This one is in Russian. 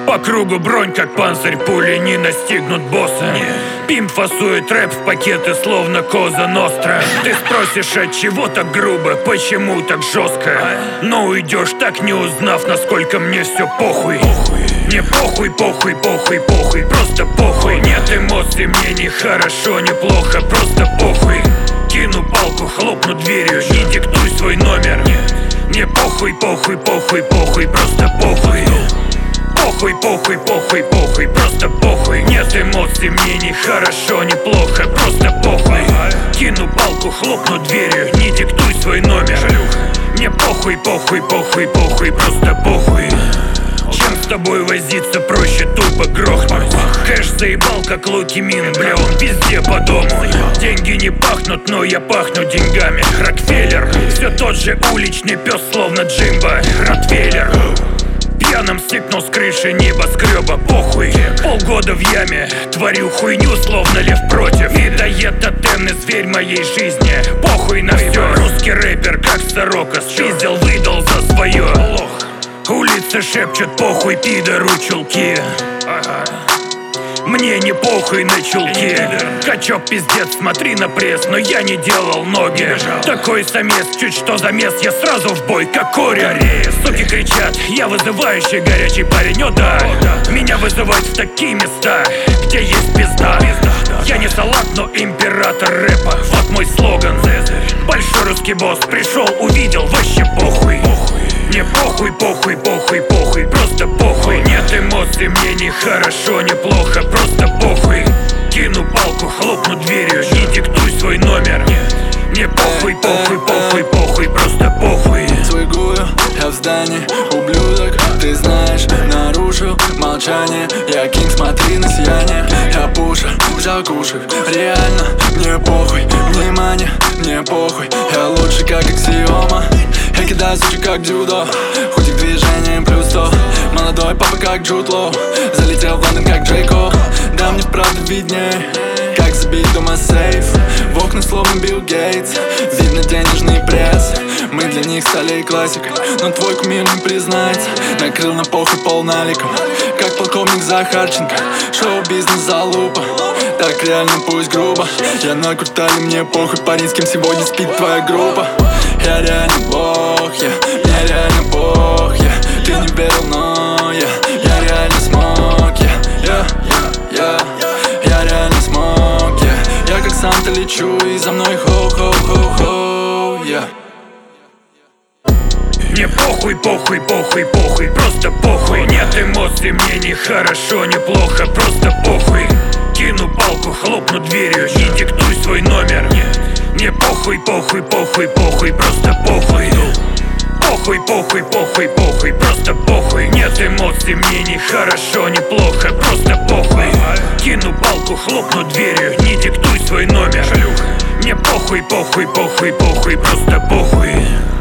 По кругу бронь, как панцирь, пули не настигнут босса. Пимп фасует рэп в пакеты, словно Коза Ностра. Ты спросишь, от чего так грубо, почему так жестко? Но уйдешь, так не узнав, насколько мне все похуй. Мне похуй, похуй, похуй, похуй, просто похуй. Нет эмоций, мне не хорошо, не плохо, просто похуй. Кину палку, хлопну дверью, не диктуй свой номер. Мне похуй, похуй, похуй, похуй, просто похуй. Похуй, похуй, похуй, похуй, просто похуй. Нет эмоций, мне не хорошо, не плохо, просто похуй. Кину палку, хлопну дверью, не диктуй свой номер. Мне похуй, похуй, похуй, похуй, просто похуй. Чем с тобой возиться, проще тупо грохнуть. Кэш заебал, как луки мин, бля, он везде по дому. Деньги не пахнут, но я пахну деньгами. Рокфеллер, все тот же уличный пес, словно Джимбо Ротвейлер. Пьяным стекнул с крыши небоскреба, похуй. Полгода в яме, творю хуйню, словно лев против. И дает тотемный зверь моей жизни, похуй на все. Русский рэпер, как сорока, спиздил, выдал за свое. Улицы шепчут, похуй, пидору чулки. Мне не похуй на чулки. Качок пиздец, смотри на пресс, но я не делал ноги. Такой самец, чуть что замес, я сразу в бой, как Корин. Суки кричат, я вызывающий горячий парень, о да. Меня вызывают в такие места, где есть пизда. Я не салат, но император рэпа, вот мой слоган. Большой русский босс пришел, увидел, вообще похуй. Мне похуй, похуй, похуй, похуй, просто похуй. Нет эмоций, мне не хорошо, не плохо, просто похуй. Кину палку, хлопну дверью, не диктуй свой номер. Мне похуй, похуй, похуй, похуй, просто похуй. Свигую, я в здании, ублюдок, ты знаешь, нарушил молчание. Я кинг, смотри на сияние. Я пуша, закушек, реально, мне похуй. Внимание, мне похуй, я лучше как аксиома. Я кидаю сучи как дзюдо, худик движением плюс 100. Молодой папа как Джуд Лоу, залетел в Лондон как Джейко. Да мне вправду видней, как забить дома сейф. В окна словно Билл Гейтс, видно денежный пресс. Мы для них стали классикой, но твой кумир не признается. Накрыл на похуй полналиком, как полковник Захарченко. Шоу-бизнес залупа, так реально пусть грубо. Я на куртале, мне похуй, парень, с кем сегодня спит твоя группа. Я реально бог, мне реально бог, ты не верил, но я реально смог, я реально смог, я как Санта лечу, и за мной хоу-хоу-хоу-хоу, Мне похуй, похуй, похуй, похуй, просто похуй. Нет эмоций, мне не хорошо, не плохо, просто похуй. Кину палку, хлопну дверью, не диктуй свой номер. Мне похуй, похуй, похуй, похуй, просто похуй. Похуй, похуй, похуй, похуй, просто похуй. Нет эмоций, мне не хорошо, не плохо, просто похуй. Кину палку, хлопну дверью, не диктуй свой номер. Мне похуй, похуй, похуй, похуй, просто похуй.